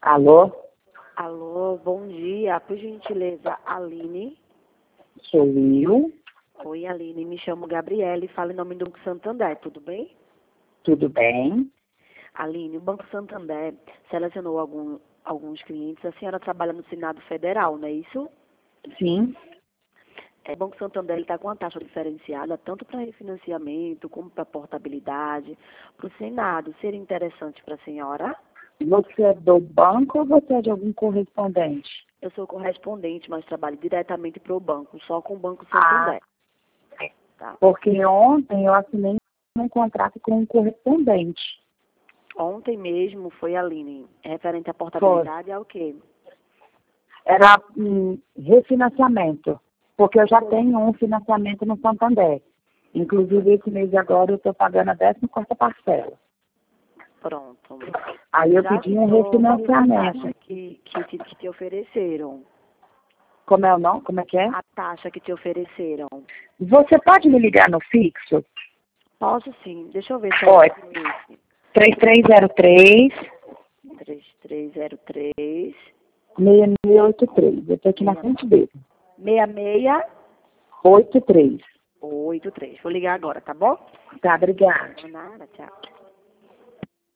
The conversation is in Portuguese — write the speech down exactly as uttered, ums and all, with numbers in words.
Alô? Alô, bom dia. Por gentileza, Aline. Sou eu. Oi, Aline. Me chamo Gabriele. Falo em nome do Banco Santander. Tudo bem? Tudo bem? Aline, o Banco Santander selecionou algum, alguns clientes. A senhora trabalha no Senado Federal, não é isso? Sim. É, o Banco Santander está com uma taxa diferenciada, tanto para refinanciamento como para portabilidade. Para o Senado, seria interessante para a senhora? Você é do banco ou você é de algum correspondente? Eu sou correspondente, mas trabalho diretamente para o banco, só com o Banco Ah, Santander. Tá? porque ontem eu assinei um contrato com um correspondente. Ontem mesmo foi a Aline, referente à Foi. portabilidade, é o quê? Era um refinanciamento, porque eu já tenho um financiamento no Santander. Inclusive, esse mês agora eu estou pagando a décima quarta parcela. Pronto. Aí eu Já pedi um citou a refinanciamento. taxa que, que, te, que te ofereceram? Como é o nome? Como é que é? A taxa que te ofereceram? Você pode me ligar no fixo? Posso sim. Deixa eu ver se Pode. é esse. três três zero três, três três zero três, seis seis oito três. Eu estou aqui na frente dele. seis seis oito três. oito três. Vou ligar agora, tá bom? Tá, obrigada. Nada, tchau.